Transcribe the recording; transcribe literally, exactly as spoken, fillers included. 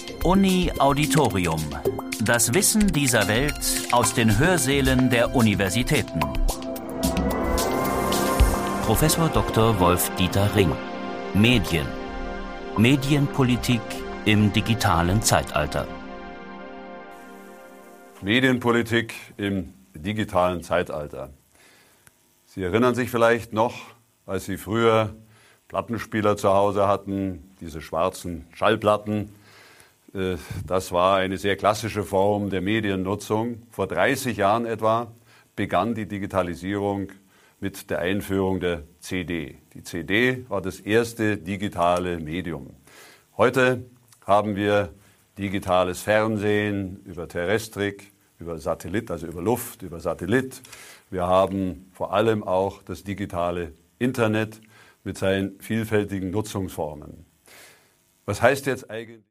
Uni Auditorium. Das Wissen dieser Welt aus den Hörsälen der Universitäten. Professor Doktor Wolf-Dieter Ring. Medien. Medienpolitik im digitalen Zeitalter. Medienpolitik im digitalen Zeitalter. Sie erinnern sich vielleicht noch, als Sie früher Plattenspieler zu Hause hatten, diese schwarzen Schallplatten. Das war eine sehr klassische Form der Mediennutzung. Vor dreißig Jahren etwa begann die Digitalisierung mit der Einführung der C D. Die C D war das erste digitale Medium. Heute haben wir digitales Fernsehen über Terrestrik, über Satellit, also über Luft, über Satellit. Wir haben vor allem auch das digitale Internet mit seinen vielfältigen Nutzungsformen. Was heißt jetzt eigentlich